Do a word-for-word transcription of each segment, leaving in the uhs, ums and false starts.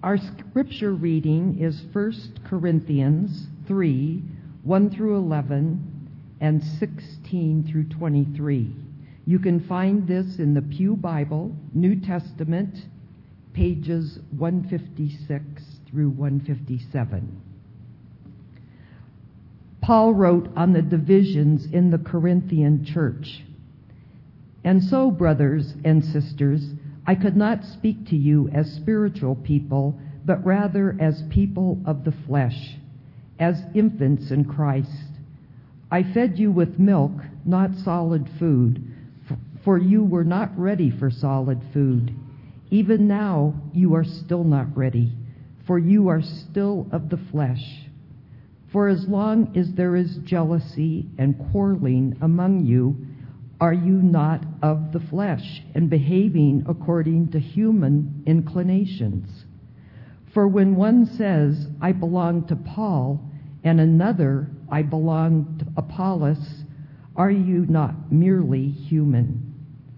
Our scripture reading is First Corinthians three, one through eleven, and sixteen through twenty-three. You can find this in the Pew Bible, New Testament, pages one fifty-six through one fifty-seven. Paul wrote on the divisions in the Corinthian church. And so, brothers and sisters, I could not speak to you as spiritual people, but rather as people of the flesh, as infants in Christ. I fed you with milk, not solid food, for you were not ready for solid food. Even now you are still not ready, for you are still of the flesh. For as long as there is jealousy and quarreling among you, are you not of the flesh and behaving according to human inclinations? For when one says, I belong to Paul, and another, I belong to Apollos, are you not merely human?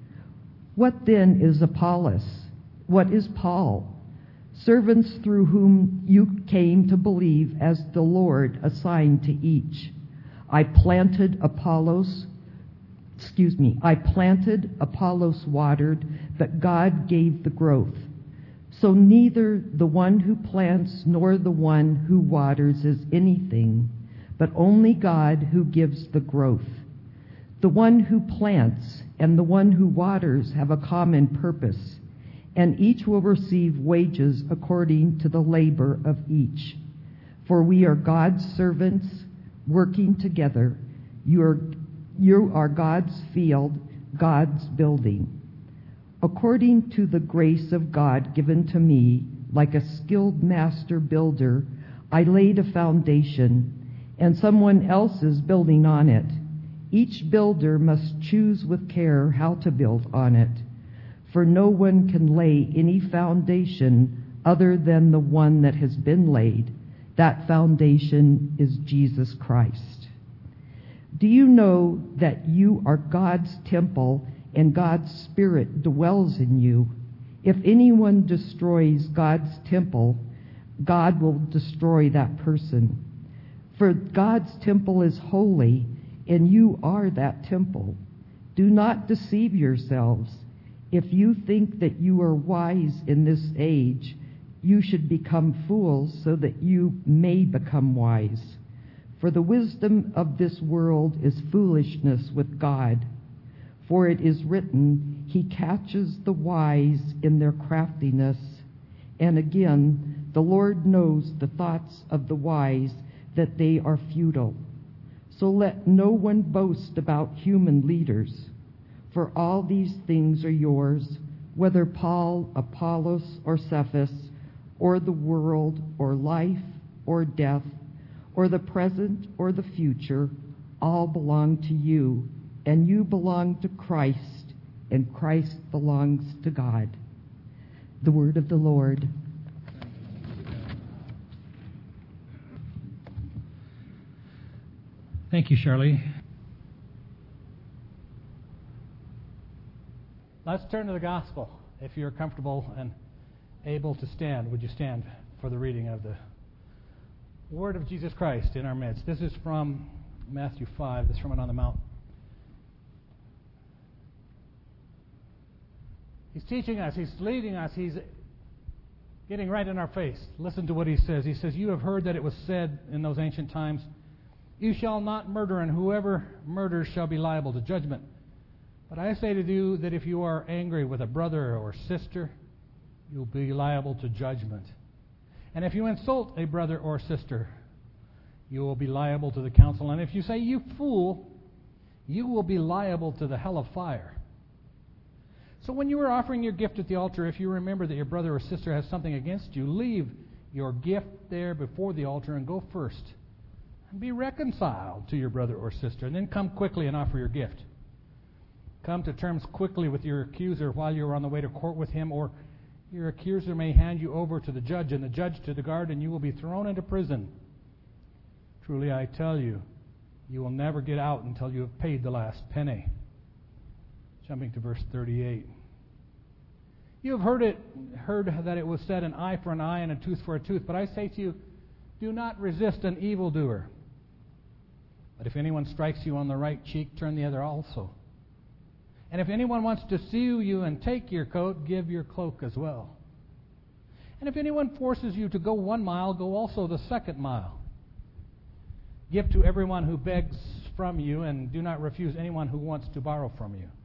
What then is Apollos? What is Paul? Servants through whom you came to believe as the Lord assigned to each. I planted Apollos, excuse me, I planted, Apollos watered, but God gave the growth. So neither the one who plants nor the one who waters is anything, but only God who gives the growth. The one who plants and the one who waters have a common purpose, and each will receive wages according to the labor of each. For we are God's servants working together. You are, you are God's field, God's building. According to the grace of God given to me, like a skilled master builder, I laid a foundation, and someone else is building on it. Each builder must choose with care how to build on it. For no one can lay any foundation other than the one that has been laid. That foundation is Jesus Christ. Do you know that you are God's temple and God's Spirit dwells in you? If anyone destroys God's temple, God will destroy that person. For God's temple is holy, and you are that temple. Do not deceive yourselves. If you think that you are wise in this age, you should become fools so that you may become wise. For the wisdom of this world is foolishness with God. For it is written, He catches the wise in their craftiness. And again, the Lord knows the thoughts of the wise, that they are futile. So let no one boast about human leaders. For all these things are yours, whether Paul, Apollos, or Cephas, or the world, or life, or death, or the present, or the future, all belong to you, and you belong to Christ, and Christ belongs to God. The word of the Lord. Thank you, Shirley. Let's turn to the gospel. If you're comfortable and able to stand, would you stand for the reading of the word of Jesus Christ in our midst? This is from Matthew five, the Sermon on the Mount. He's teaching us, he's leading us, he's getting right in our face. Listen to what he says. He says, you have heard that it was said in those ancient times, you shall not murder, and whoever murders shall be liable to judgment. But I say to you that if you are angry with a brother or sister, you'll be liable to judgment. And if you insult a brother or sister, you will be liable to the council. And if you say, you fool, you will be liable to the hell of fire. So when you are offering your gift at the altar, if you remember that your brother or sister has something against you, leave your gift there before the altar and go first. And be reconciled to your brother or sister, and then come quickly and offer your gift. Come to terms quickly with your accuser while you are on the way to court with him, or your accuser may hand you over to the judge, and the judge to the guard, and you will be thrown into prison. Truly I tell you, you will never get out until you have paid the last penny. Jumping to verse thirty-eight. You have heard it, heard that it was said, an eye for an eye and a tooth for a tooth. But I say to you, do not resist an evildoer. But if anyone strikes you on the right cheek, turn the other also. And if anyone wants to sue you and take your coat, give your cloak as well. And if anyone forces you to go one mile, go also the second mile. Give to everyone who begs from you, and do not refuse anyone who wants to borrow from you.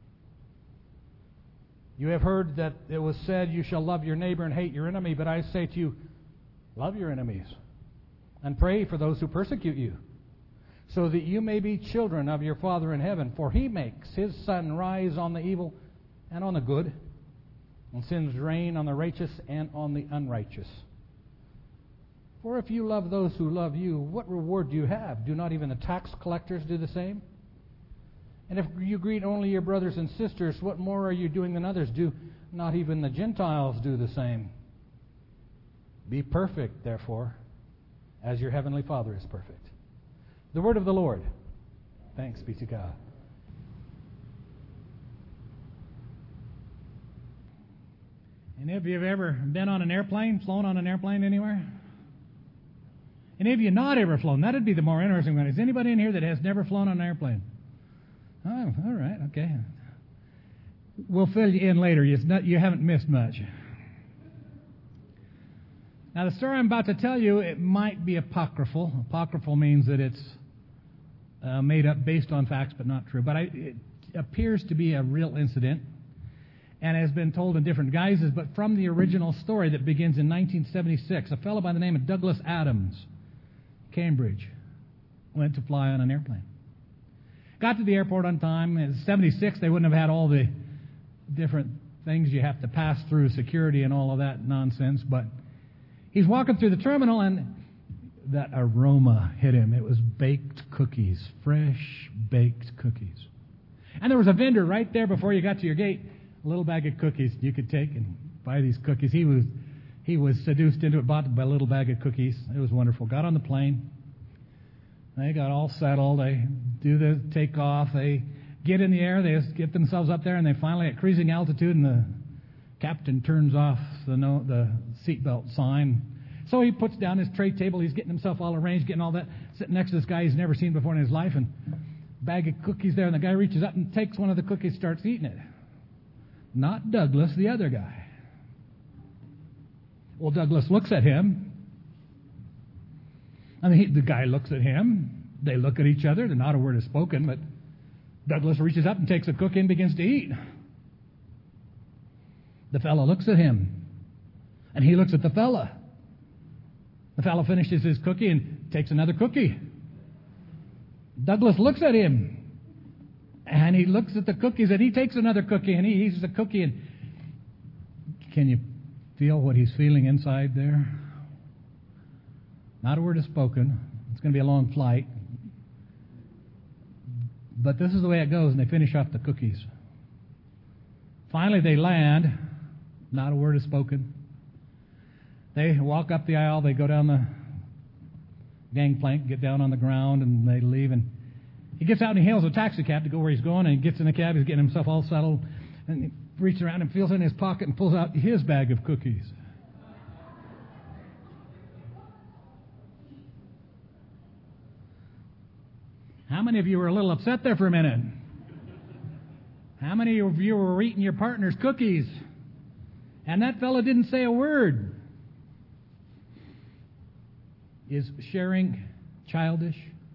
You have heard that it was said, you shall love your neighbor and hate your enemy. But I say to you, love your enemies, and pray for those who persecute you, so that you may be children of your Father in heaven. For He makes His sun rise on the evil and on the good, and sends rain on the righteous and on the unrighteous. For if you love those who love you, what reward do you have? Do not even the tax collectors do the same? And if you greet only your brothers and sisters, what more are you doing than others? Do not even the Gentiles do the same? Be perfect, therefore, as your heavenly Father is perfect. The word of the Lord. Thanks be to God. Any of you have ever been on an airplane, flown on an airplane anywhere? Any of you not ever flown? That'd be the more interesting one. Is anybody in here that has never flown on an airplane? Oh, all right, okay. We'll fill you in later. It's not, you haven't missed much. Now, the story I'm about to tell you, it might be apocryphal. Apocryphal means that it's uh, made up based on facts, but not true. But I, it appears to be a real incident, and has been told in different guises, but from the original story that begins in nineteen seventy-six, a fellow by the name of Douglas Adams, Cambridge, went to fly on an airplane. Got to the airport on time. In seventy-six, they wouldn't have had all the different things you have to pass through, security and all of that nonsense, but he's walking through the terminal, and that aroma hit him. It was baked cookies, fresh baked cookies. And there was a vendor right there before you got to your gate, a little bag of cookies you could take and buy these cookies. He was he was seduced into it, bought a little bag of cookies. It was wonderful. Got on the plane. They got all settled. They do the takeoff. They get in the air. They get themselves up there, and they finally at cruising altitude, and the captain turns off the no, the seatbelt sign. So he puts down his tray table. He's getting himself all arranged, getting all that, sitting next to this guy he's never seen before in his life, and a bag of cookies there, and the guy reaches up and takes one of the cookies, starts eating it. Not Douglas, the other guy. Well, Douglas looks at him. I mean, he, the guy looks at him. They look at each other. Not a word is spoken, but Douglas reaches up and takes a cookie and begins to eat. The fellow looks at him, and he looks at the fella. The fellow finishes his cookie and takes another cookie. Douglas looks at him, and he looks at the cookies, and he takes another cookie, and he eats the cookie. And can you feel what he's feeling inside there? Not a word is spoken. It's going to be a long flight. But this is the way it goes, and they finish off the cookies. Finally, they land. Not a word is spoken. They walk up the aisle. They go down the gangplank, get down on the ground, and they leave. And he gets out and he hails a taxi cab to go where he's going, and he gets in the cab. He's getting himself all settled, and he reaches around and feels in his pocket and pulls out his bag of cookies. How many of you were a little upset there for a minute? How many of you were eating your partner's cookies? And that fellow didn't say a word. Is sharing childish?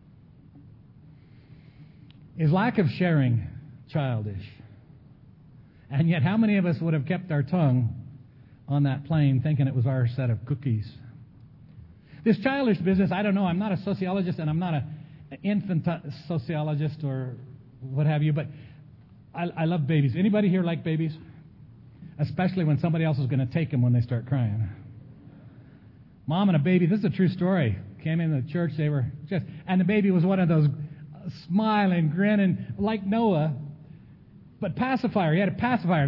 Is lack of sharing childish? And yet, how many of us would have kept our tongue on that plane thinking it was our set of cookies? This childish business, I don't know. I'm not a sociologist, and I'm not a infant sociologist or what have you, but I, I love babies. Anybody here like babies? Especially when somebody else is going to take them when they start crying. Mom and a baby, this is a true story, came in the church, they were just, and the baby was one of those smiling, grinning, like Noah, but pacifier. He had a pacifier.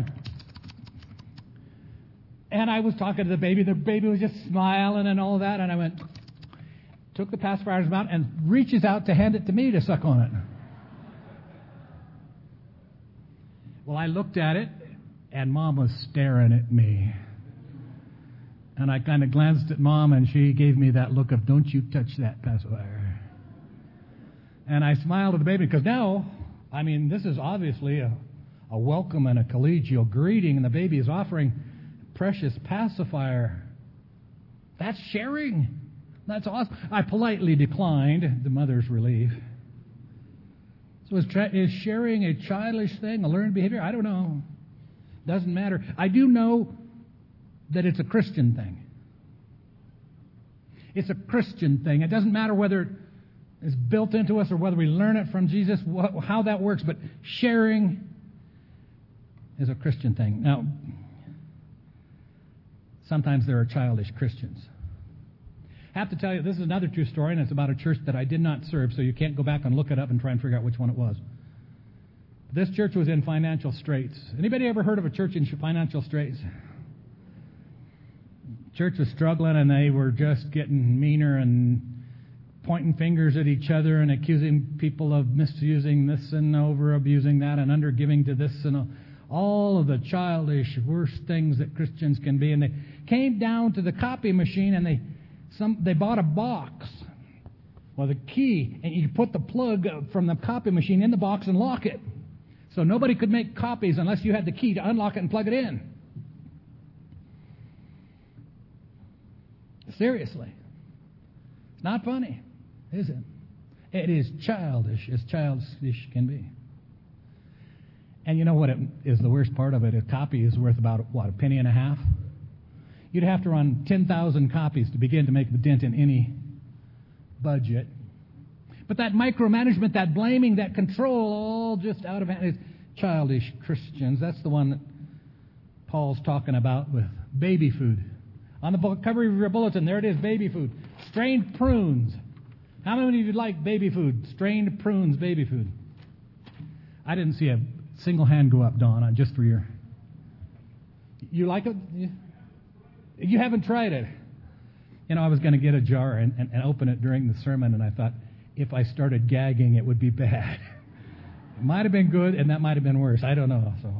And I was talking to the baby, the baby was just smiling and all that, and I went, took the pacifier out of his mouth and reaches out to hand it to me to suck on it. Well, I looked at it, and Mom was staring at me. And I kind of glanced at Mom, and she gave me that look of, don't you touch that pacifier. And I smiled at the baby, because now, I mean, this is obviously a, a welcome and a collegial greeting, and the baby is offering precious pacifier. That's sharing. That's awesome. I politely declined, the mother's relief. So is, tra- is sharing a childish thing, a learned behavior? I don't know. Doesn't matter. I do know that it's a Christian thing. It's a Christian thing. It doesn't matter whether it's built into us or whether we learn it from Jesus, wh- how that works, but sharing is a Christian thing. Now, sometimes there are childish Christians. I have to tell you, this is another true story, and it's about a church that I did not serve, so you can't go back and look it up and try and figure out which one it was. This church was in financial straits. Anybody ever heard of a church in financial straits? Church was struggling, and they were just getting meaner and pointing fingers at each other and accusing people of misusing this and over-abusing that and under-giving to this and all of the childish, worst things that Christians can be. And they came down to the copy machine, and they some they bought a box with a key, and you put the plug from the copy machine in the box and lock it. So nobody could make copies unless you had the key to unlock it and plug it in. Seriously. It's not funny, is it? It is childish as childish can be. And you know what it is the worst part of it? A copy is worth about, what, a penny and a half? You'd have to run ten thousand copies to begin to make a dent in any budget. But that micromanagement, that blaming, that control, all just out of hand. It's childish Christians. That's the one that Paul's talking about with baby food. On the cover of your bulletin, there it is, baby food. Strained prunes. How many of you like baby food? Strained prunes, baby food. I didn't see a single hand go up, Dawn, just for your... You like it? You, you haven't tried it. You know, I was going to get a jar and, and, and open it during the sermon, and I thought, if I started gagging, it would be bad. It might have been good, and that might have been worse. I don't know. So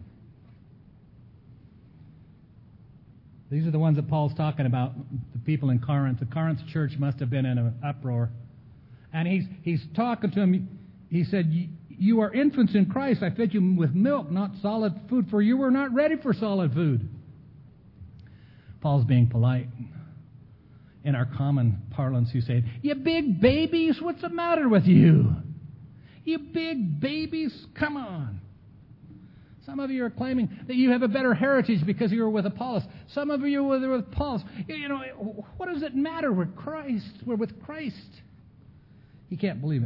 these are the ones that Paul's talking about, the people in Corinth. The Corinth church must have been in an uproar. And he's he's talking to them. He said, you are infants in Christ. I fed you with milk, not solid food, for you were not ready for solid food. Paul's being polite. In our common parlance, you say, you big babies, what's the matter with you? You big babies, come on. Some of you are claiming that you have a better heritage because you were with Apollos. Some of you were with Apollos. You know, what does it matter? We're Christ. We're with Christ. You can't believe it.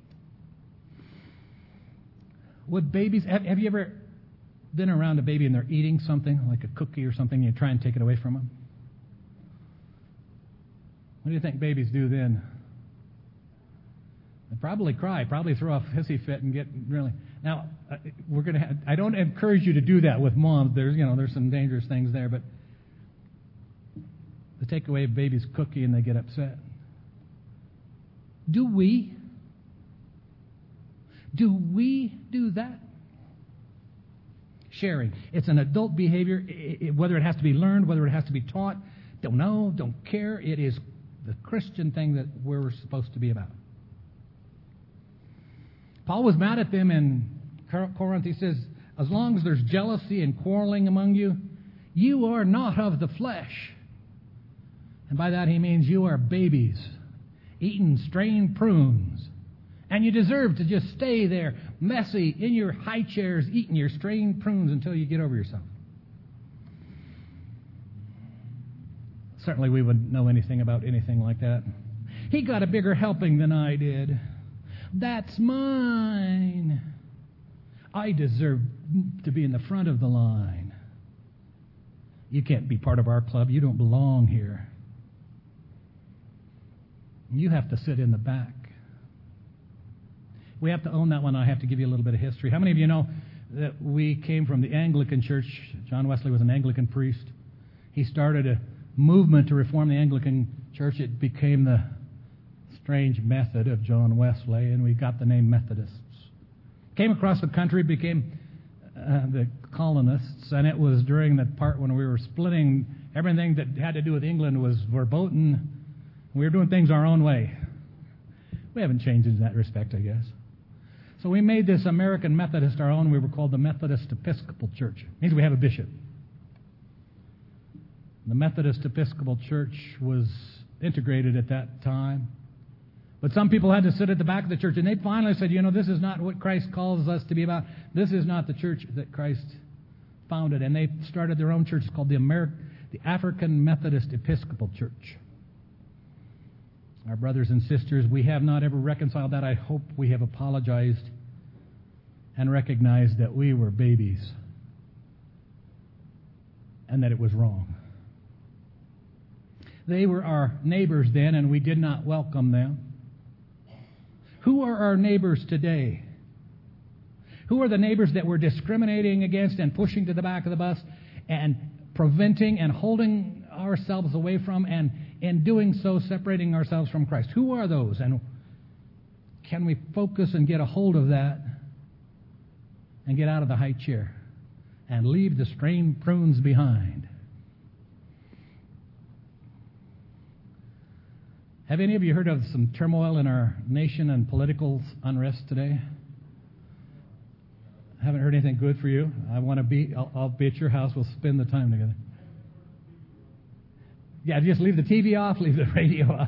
Would babies, have, have you ever been around a baby and they're eating something, like a cookie or something, and you try and take it away from them? What do you think babies do then? They probably cry, probably throw a hissy fit and get really... Now, uh, we're going to have... I don't encourage you to do that with moms. There's, you know, there's some dangerous things there, but they take away a baby's cookie and they get upset. Do we? Do we do that? Sharing. It's an adult behavior, it, it, whether it has to be learned, whether it has to be taught. Don't know, don't care. It is the Christian thing that we're supposed to be about. Paul was mad at them in Corinth. He says, as long as there's jealousy and quarreling among you, you are not of the flesh. And by that he means you are babies, eating strained prunes. And you deserve to just stay there, messy, in your high chairs, eating your strained prunes until you get over yourself. Certainly we wouldn't know anything about anything like that. He got a bigger helping than I did. That's mine. I deserve to be in the front of the line. You can't be part of our club. You don't belong here. You have to sit in the back. We have to own that one. I have to give you a little bit of history. How many of you know that we came from the Anglican Church? John Wesley was an Anglican priest. He started a movement to reform the Anglican Church. It became the strange method of John Wesley, and we got the name Methodists. Came across the country, became uh, the colonists, and it was during the part when we were splitting. Everything that had to do with England was verboten. We were doing things our own way. We haven't changed in that respect, I guess. So we made this American Methodist our own. We were called the Methodist Episcopal Church. It means we have a bishop. The Methodist Episcopal Church was integrated at that time. But some people had to sit at the back of the church, and they finally said, you know, this is not what Christ calls us to be about. This is not the church that Christ founded. And they started their own church called the, Ameri- the African Methodist Episcopal Church. Our brothers and sisters, we have not ever reconciled that. I hope we have apologized and recognized that we were babies and that it was wrong. They were our neighbors then, and we did not welcome them. Who are our neighbors today? Who are the neighbors that we're discriminating against and pushing to the back of the bus and preventing and holding ourselves away from, and in doing so separating ourselves from Christ? Who are those? And can we focus and get a hold of that and get out of the high chair and leave the strained prunes behind? Have any of you heard of some turmoil in our nation and political unrest today? I haven't heard anything good for you. I want to be, I'll, I'll be at your house. We'll spend the time together. Yeah, just leave the T V off, leave the radio off.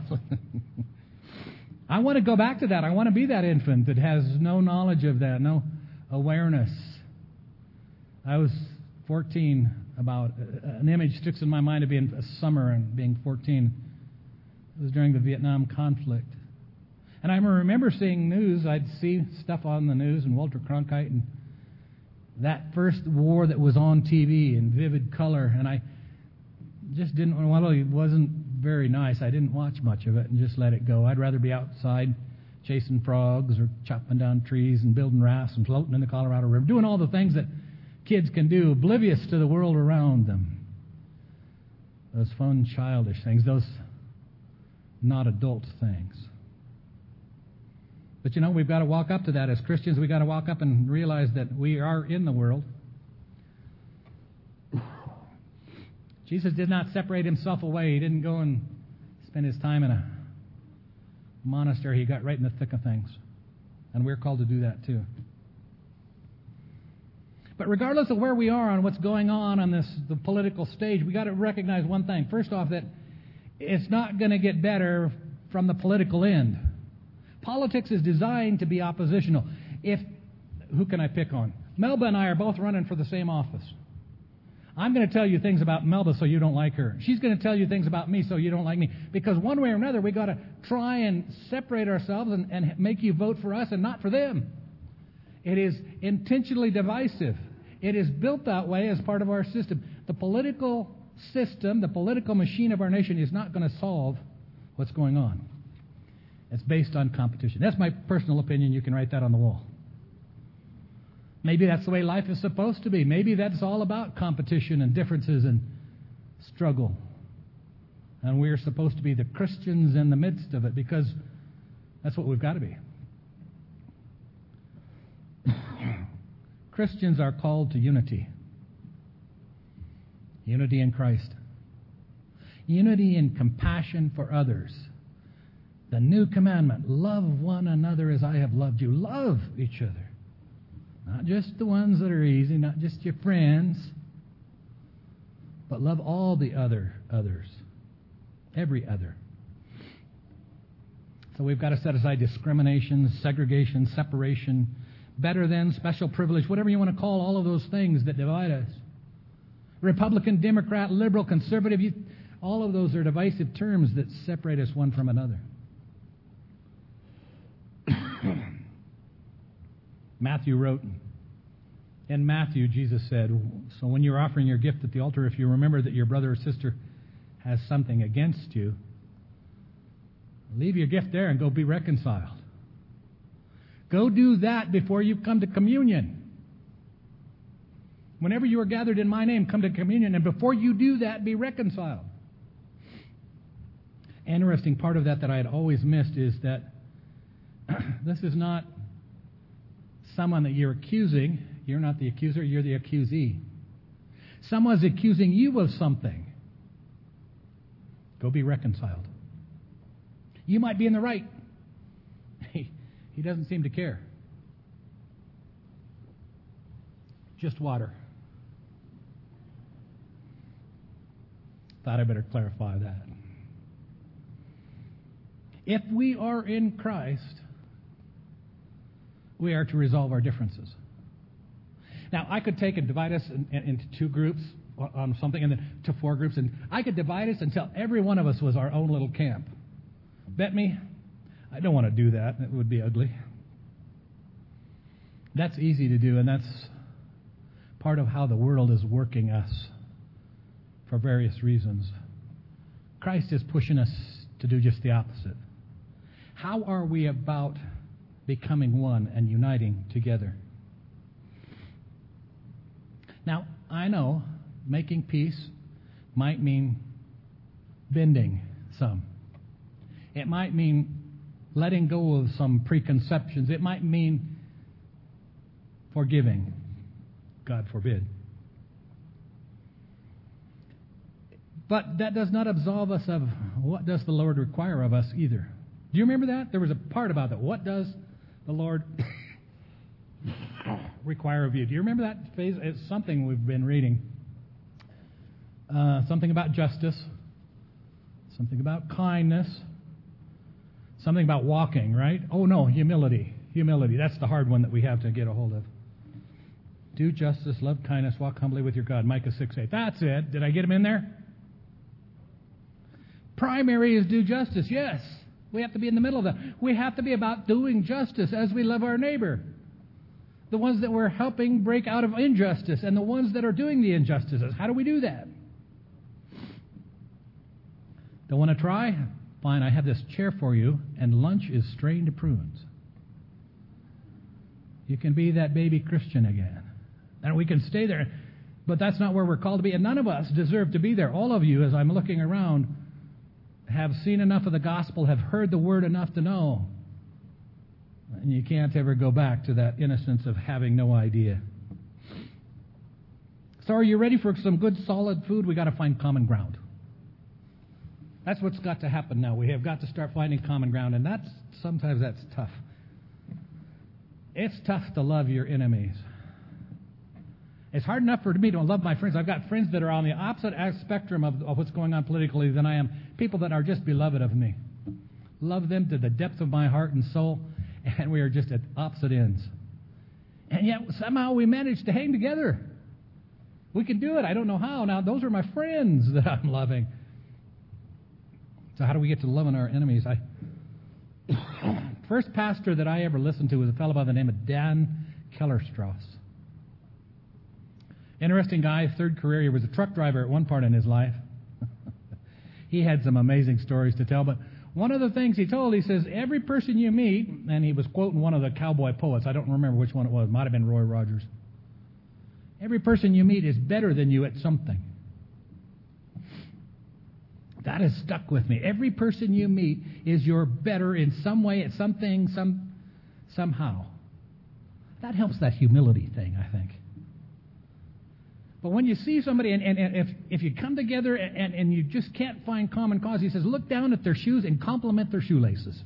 I want to go back to that. I want to be that infant that has no knowledge of that, no awareness. I was fourteen, about an image sticks in my mind of being a summer and being fourteen. It was during the Vietnam conflict. And I remember seeing news. I'd see stuff on the news and Walter Cronkite and that first war that was on T V in vivid color. And I just didn't, well, it wasn't very nice. I didn't watch much of it and just let it go. I'd rather be outside chasing frogs or chopping down trees and building rafts and floating in the Colorado River, doing all the things that kids can do, oblivious to the world around them. Those fun, childish things, those not adult things. But you know, we've got to walk up to that as Christians. We've got to walk up and realize that we are in the world. Jesus did not separate himself away. He didn't go and spend his time in a monastery. He got right in the thick of things. And we're called to do that too. But regardless of where we are on what's going on on this the political stage, we got to recognize one thing. First off, that it's not going to get better from the political end. Politics is designed to be oppositional. If who can I pick on? Melba and I are both running for the same office. I'm going to tell you things about Melba so you don't like her. She's going to tell you things about me so you don't like me. Because one way or another, we got to try and separate ourselves and, and make you vote for us and not for them. It is intentionally divisive. It is built that way as part of our system. The political system, the political machine of our nation is not going to solve what's going on. It's based on competition. That's my personal opinion. You can write that on the wall. Maybe that's the way life is supposed to be. Maybe that's all about competition and differences and struggle. And we're supposed to be the Christians in the midst of it because that's what we've got to be. Christians are called to unity. Unity in Christ. Unity in compassion for others. The new commandment, love one another as I have loved you. Love each other. Not just the ones that are easy, not just your friends, but love all the other others. Every other. So we've got to set aside discrimination, segregation, separation, better than, special privilege, whatever you want to call all of those things that divide us. Republican, Democrat, liberal, conservative, you, all of those are divisive terms that separate us one from another. Matthew wrote, in Matthew, Jesus said, so when you're offering your gift at the altar, if you remember that your brother or sister has something against you, leave your gift there and go be reconciled. Go do that before you come to communion. Whenever you are gathered in my name, come to communion, and before you do that, be reconciled. Interesting part of that that I had always missed is that this is not someone that you're accusing. You're not the accuser, you're the accusee. Someone's accusing you of something. Go be reconciled. You might be in the right. He, he doesn't seem to care. Just water. Thought I better clarify that. If we are in Christ, we are to resolve our differences. Now, I could take and divide us in, in, into two groups on something, and then to four groups, and I could divide us until every one of us was our own little camp. Bet me, I don't want to do that. It would be ugly. That's easy to do, and that's part of how the world is working us for various reasons. Christ is pushing us to do just the opposite. How are we about becoming one and uniting together? Now, I know making peace might mean bending some. It might mean letting go of some preconceptions. It might mean forgiving. God forbid. But that does not absolve us of what does the Lord require of us either. Do you remember that? There was a part about that. What does the Lord require of you? Do you remember that phase? It's something we've been reading. Uh, something about justice. Something about kindness. Something about walking, right? Oh, no, humility. Humility. That's the hard one that we have to get a hold of. Do justice, love kindness, walk humbly with your God. Micah six eight. That's it. Did I get him in there? Primary is do justice. Yes. We have to be in the middle of that. We have to be about doing justice as we love our neighbor. The ones that we're helping break out of injustice and the ones that are doing the injustices. How do we do that? Don't want to try? Fine, I have this chair for you, and lunch is strained prunes. You can be that baby Christian again. And we can stay there. But that's not where we're called to be. And none of us deserve to be there. All of you, as I'm looking around, have seen enough of the gospel, have heard the word enough to know. And you can't ever go back to that innocence of having no idea. So are you ready for some good, solid food? We've got to find common ground. That's what's got to happen now. We have got to start finding common ground, and that's sometimes that's tough. It's tough to love your enemies. It's hard enough for me to love my friends. I've got friends that are on the opposite spectrum of, of what's going on politically than I am. People that are just beloved of me. Love them to the depth of my heart and soul, and we are just at opposite ends. And yet somehow we manage to hang together. We can do it. I don't know how. Now, those are my friends that I'm loving. So how do we get to loving our enemies? I First pastor that I ever listened to was a fellow by the name of Dan Kellerstrass. Interesting guy, third career. He was a truck driver at one part in his life. He had some amazing stories to tell, but one of the things he told, he says, every person you meet, and he was quoting one of the cowboy poets, I don't remember which one it was, it might have been Roy Rogers. Every person you meet is better than you at something. That has stuck with me. Every person you meet is your better in some way, at something, some, somehow. That helps that humility thing, I think. But when you see somebody, and, and, and if, if you come together and, and, and you just can't find common cause, he says, look down at their shoes and compliment their shoelaces.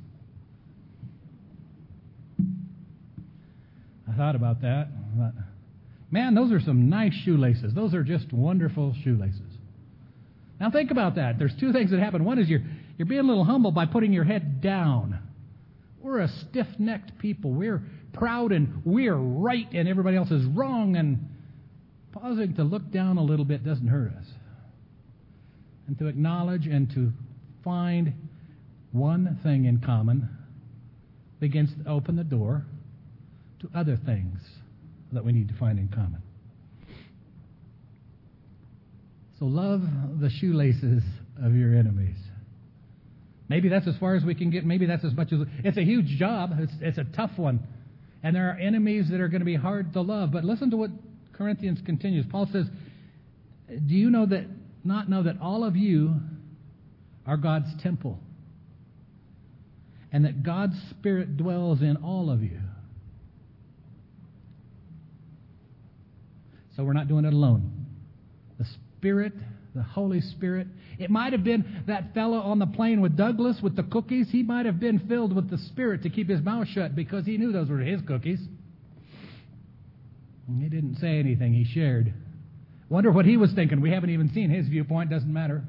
I thought about that. I thought, man, those are some nice shoelaces. Those are just wonderful shoelaces. Now think about that. There's two things that happen. One is you're, you're being a little humble by putting your head down. We're a stiff-necked people. We're proud and we're right and everybody else is wrong, and pausing to look down a little bit doesn't hurt us. And to acknowledge and to find one thing in common begins to open the door to other things that we need to find in common. So love the shoelaces of your enemies. Maybe that's as far as we can get. Maybe that's as much as... It's a huge job. It's, it's a tough one. And there are enemies that are going to be hard to love. But listen to what Corinthians continues. Paul says, do you know that, not know that all of you are God's temple? And that God's Spirit dwells in all of you? So we're not doing it alone. The Spirit, the Holy Spirit. It might have been that fellow on the plane with Douglas with the cookies. He might have been filled with the Spirit to keep his mouth shut because he knew those were his cookies. He didn't say anything. He shared. Wonder what he was thinking. We haven't even seen his viewpoint. Doesn't matter.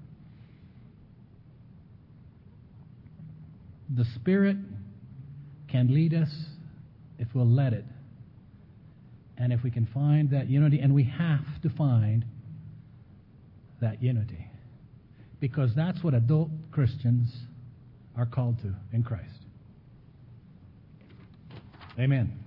The Spirit can lead us if we'll let it. And if we can find that unity, and we have to find that unity. Because that's what adult Christians are called to in Christ. Amen.